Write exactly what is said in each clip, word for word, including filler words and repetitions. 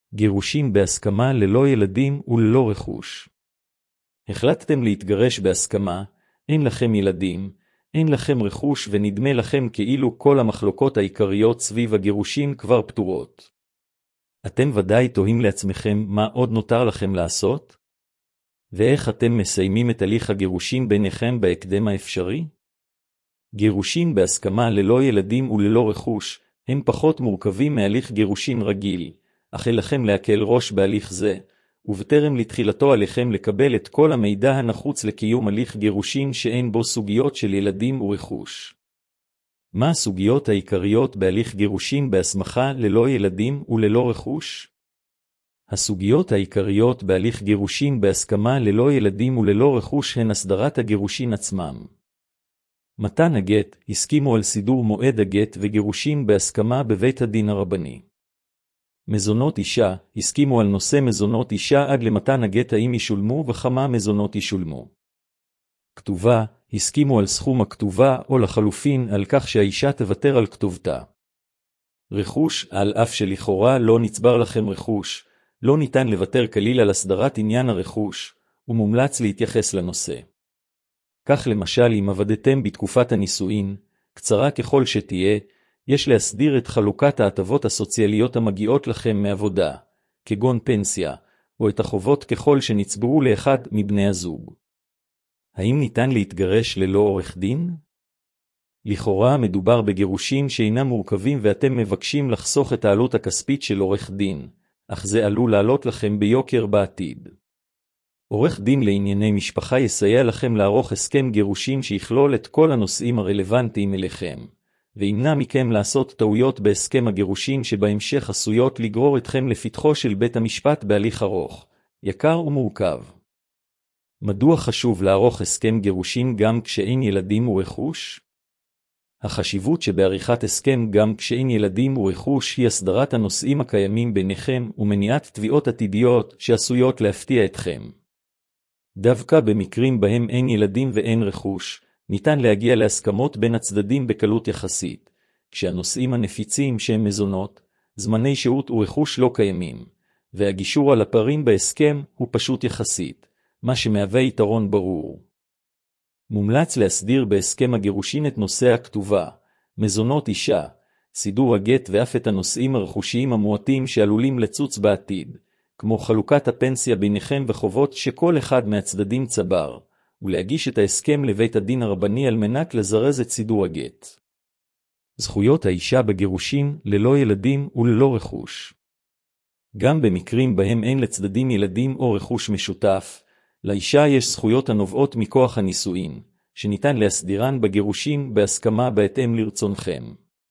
גירושים בהסכמה ללא ילדים וללא רכוש. החלטתם להתגרש בהסכמה, אין לכם ילדים, אין לכם רכוש ונדמה לכם כאילו כל המחלוקות העיקריות סביב הגירושים כבר פתורות. אתם ודאי תוהים לעצמכם מה עוד נותר לכם לעשות? ואיך אתם מסיימים את הליך הגירושים ביניכם בהקדם האפשרי? גירושים בהסכמה ללא ילדים וללא רכוש הם פחות מורכבים מהליך גירושים רגיל, אך לכם להקל ראש בהליך זה, ובטרם לתחילתו עליכם לקבל את כל המידע הנחוץ לקיום הליך גירושים שאין בו סוגיות של ילדים ורכוש. מה הסוגיות העיקריות בהליך גירושים בהסמכה ללא ילדים וללא רכוש? הסוגיות העיקריות בהליך גירושים בהסכמה ללא ילדים וללא רכוש הן הסדרת הגירושים עצמם. מתן הגט, הסכימו על סידור מועד הגט וגירושים בהסכמה בבית הדין הרבני. מזונות אישה, הסכימו על נושא מזונות אישה עד למתן הגט האם ישולמו וכמה מזונות ישולמו. כתובה, הסכימו על סכום הכתובה או לחלופין על כך שהאישה תוותר על כתובתה. רכוש, על אף שלכאורה לא נצבר לכם רכוש, לא ניתן לוותר כליל על הסדרת עניין הרכוש, ומומלץ להתייחס לנושא. כך למשל אם עבדתם בתקופת הנישואין, קצרה ככל שתהיה, יש להסדיר את חלוקת ההטבות הסוציאליות המגיעות לכם מעבודה, כגון פנסיה, או את החובות ככל שנצברו לאחד מבני הזוג. האם ניתן להתגרש ללא עורך דין? לכאורה מדובר בגירושים שאינם מורכבים ואתם מבקשים לחסוך את העלות הכספית של עורך דין, אך זה עלול לעלות לכם ביוקר בעתיד. עורך דין לענייני משפחה יסייע לכם לערוך הסכם גירושים שיכלול את כל הנושאים הרלוונטיים אליכם, וימנע מכם לעשות טעויות בהסכם הגירושים שבהמשך עשויות לגרור אתכם לפתחו של בית המשפט בהליך ארוך, יקר ומורכב. מדוע חשוב לערוך הסכם גירושים גם כשאין ילדים ורכוש? החשיבות שבעריכת הסכם גם כשאין ילדים ורכוש היא הסדרת הנושאים הקיימים ביניכם ומניעת תביעות עתידיות שעשויות להפתיע אתכם. דווקא במקרים בהם אין ילדים ואין רכוש, ניתן להגיע להסכמות בין הצדדים בקלות יחסית, כשהנושאים הנפיצים שהם מזונות, זמני שהות ורכוש לא קיימים, והגישור על הפערים בהסכם הוא פשוט יחסית, מה שמהווה יתרון ברור. מומלץ להסדיר בהסכם הגירושין את נושא הכתובה, מזונות אישה, סידור הגט ואף את הנושאים הרכושיים המועטים שעלולים לצוץ בעתיד, כמו חלוקת הפנסיה ביניכם וחובות שכל אחד מהצדדים צבר, ולהגיש את ההסכם לבית הדין הרבני על מנת לזרז את סידור הגט. זכויות האישה בגירושים ללא ילדים וללא רכוש. גם במקרים בהם אין לצדדים ילדים או רכוש משותף, לאישה יש זכויות הנובעות מכוח הנישואין, שניתן להסדירן בגירושים בהסכמה בהתאם לרצונכם.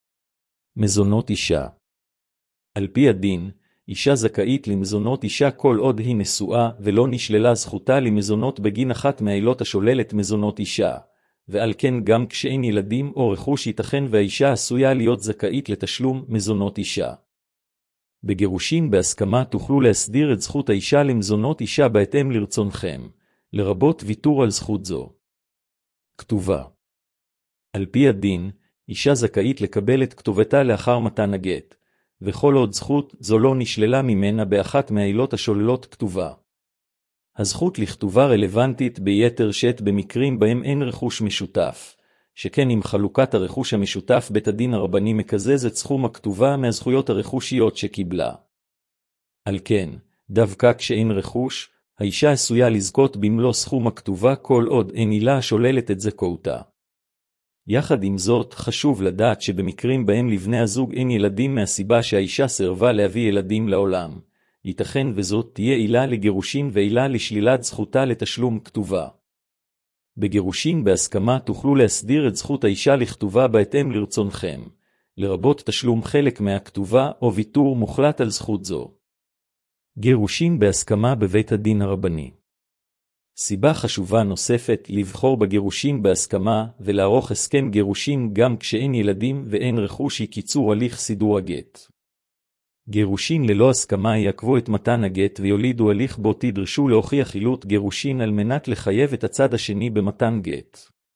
מזונות אישה. על פי הדין, אישה זכאית למזונות אישה כל עוד היא נשואה ולא נשללה זכותה למזונות בגין אחת מהעילות השוללת מזונות אישה, ועל כן גם כשאין ילדים או רכוש ייתכן והאישה עשויה להיות זכאית לתשלום מזונות אישה. בגירושים בהסכמה תוכלו להסדיר את זכות האישה למזונות אישה בהתאם לרצונכם, לרבות ויתור על זכות זו. כתובה. על פי הדין, אישה זכאית לקבל את כתובתה לאחר מתן הגט, וכל עוד זכות זו לא נשללה ממנה באחת מהעילות השוללות כתובה. הזכות לכתובה רלוונטית ביתר שאת במקרים בהם אין רכוש משותף, שכן עם חלוקת הרכוש המשותף בית הדין הרבני מקזז את סכום הכתובה מהזכויות הרכושיות שקיבלה. על כן, דווקא כשאין רכוש, האישה עשויה לזכות במלוא סכום הכתובה כל עוד אין עילה השוללת את זכאותה. יחד עם זאת, חשוב לדעת שבמקרים בהם לבני הזוג אין ילדים מהסיבה שהאישה סירבה להביא ילדים לעולם, ייתכן וזאת תהיה עילה לגירושים ועילה לשלילת זכותה לתשלום כתובה. בגירושים בהסכמה תוכלו להסדיר את זכות האישה לכתובה בהתאם לרצונכם, לרבות תשלום חלק מהכתובה או ויתור מוחלט על זכות זו. גירושים בהסכמה בבית הדין הרבני. סיבה חשובה נוספת לבחור בגירושים בהסכמה ולערוך הסכם גירושים גם כשאין ילדים ואין רכוש היא קיצור הליך סידור הגט. גירושים ללא הסכמה יעכבו את מתן הגט ויולידו הליך בו תדרשו להוכיח חילוט גירושים על מנת לחייב את הצד השני במתן גט.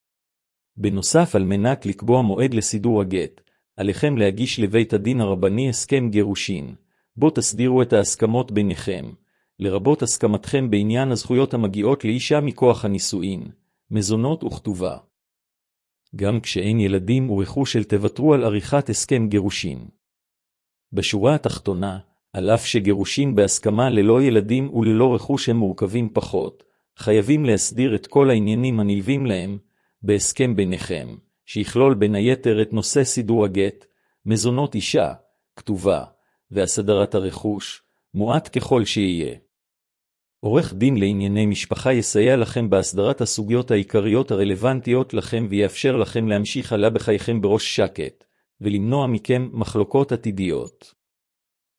בנוסף, על מנת לקבוע מועד לסידור הגט, עליכם להגיש לבית הדין הרבני הסכם גירושים, בו תסדירו את ההסכמות ביניכם, לרבות הסכמתכם בעניין הזכויות המגיעות לאישה מכוח הנישואין, מזונות וכתובה. גם כשאין ילדים ורכוש אל תוותרו על עריכת הסכם גירושין. בשורה התחתונה, על אף שגירושין בהסכמה ללא ילדים וללא רכוש הם מורכבים פחות, חייבים להסדיר את כל העניינים הנלווים להם בהסכם ביניכם, שיכלול בין היתר את נושא סידור הגט, מזונות אישה, כתובה, והסדרת הרכוש, מועט ככל שיהיה. עורך דין לענייני משפחה יסייע לכם בהסדרת הסוגיות העיקריות הרלוונטיות לכם ויאפשר לכם להמשיך הלאה בחייכם בראש שקט, ולמנוע מכם מחלוקות עתידיות.